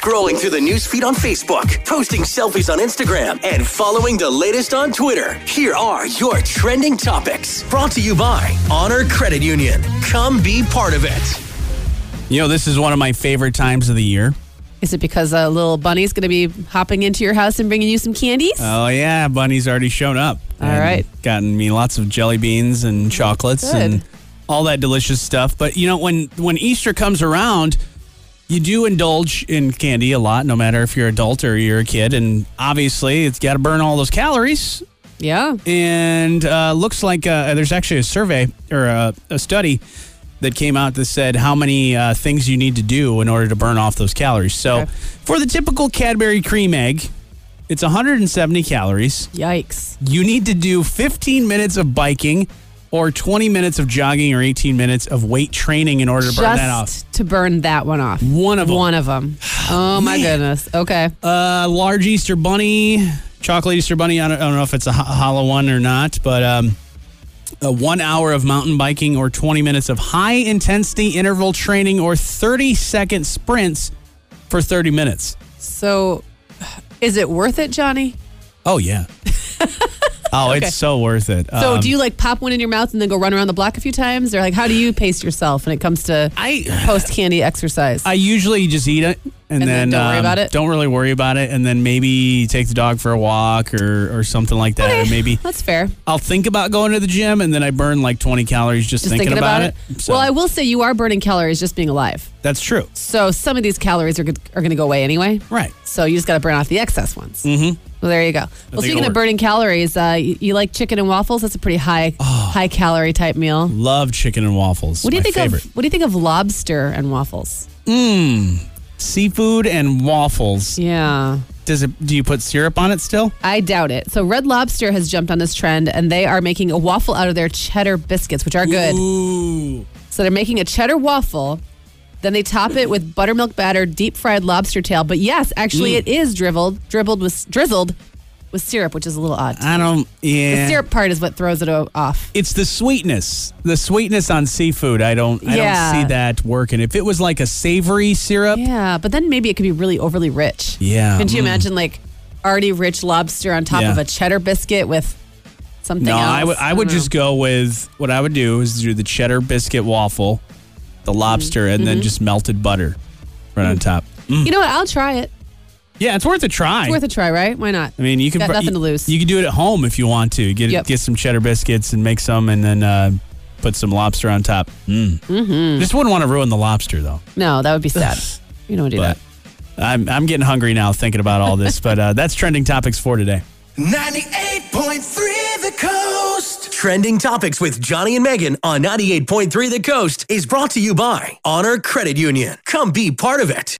Scrolling through the newsfeed on Facebook, posting selfies on Instagram, and following the latest on Twitter. Here are your trending topics. Brought to you by Honor Credit Union. Come be part of it. You know, this is one of my favorite times of the year. Is it because a little bunny's going to be hopping into your house and bringing you some candies? Oh, yeah. Bunny's already shown up. All right. Gotten me lots of jelly beans and chocolates and all that delicious stuff. But, you know, when Easter comes around, you do indulge in candy a lot, no matter if you're an adult or you're a kid. And obviously, it's got to burn all those calories. Yeah. And looks like there's actually a survey or a study that came out that said how many things you need to do in order to burn off those calories. So for the typical Cadbury cream egg, it's 170 calories. Yikes. You need to do 15 minutes of biking or 20 minutes of jogging or 18 minutes of weight training in order to burn that off. Just to burn that one off. One of them. One of them. Oh, my goodness. Okay. Large Easter bunny, chocolate Easter bunny. I don't know if it's a hollow one or not, but 1 hour of mountain biking or 20 minutes of high-intensity interval training or 30-second sprints for 30 minutes. So, is it worth it, Johnny? Oh, yeah. It's so worth it. So, do you like pop one in your mouth and then go run around the block a few times? Or like, how do you pace yourself when it comes to post-candy exercise? I usually just eat it and then don't worry about it? Don't really worry about it. And then maybe take the dog for a walk or something like that. Okay, or maybe that's fair. I'll think about going to the gym and then I burn like 20 calories just thinking about it. So, well, I will say you are burning calories just being alive. That's true. So some of these calories are going to go away anyway. Right. So you just got to burn off the excess ones. Mm-hmm. Well, there you go. Well, speaking of burning calories, you like chicken and waffles? That's a pretty high calorie type meal. Love chicken and waffles. What do you think favorite. What do you think of lobster and waffles? Seafood and waffles. Yeah. Do you put syrup on it still? I doubt it. So Red Lobster has jumped on this trend, and they are making a waffle out of their cheddar biscuits, which are good. Ooh. So they're making a cheddar waffle. Then they top it with buttermilk batter, deep fried lobster tail. But yes, actually, it is drizzled with syrup, which is a little odd. The syrup part is what throws it off. It's the sweetness on seafood. I don't see that working. If it was like a savory syrup. Yeah, but then maybe it could be really overly rich. Yeah. Could you imagine like already rich lobster on top of a cheddar biscuit with something else? No, I would just go with, what I would do is do the cheddar biscuit waffle, the lobster, and then just melted butter right on top. You know what? I'll try it. Yeah, it's worth a try. It's worth a try, right? Why not? I mean, you can got nothing to lose. You can do it at home if you want to. Get some cheddar biscuits and make some, and then put some lobster on top. Just wouldn't want to ruin the lobster, though. No, that would be sad. You don't do that. I'm getting hungry now thinking about all this, but that's trending topics for today. 98.3 The Coast. Trending topics with Johnny and Megan on 98.3 The Coast is brought to you by Honor Credit Union. Come be part of it.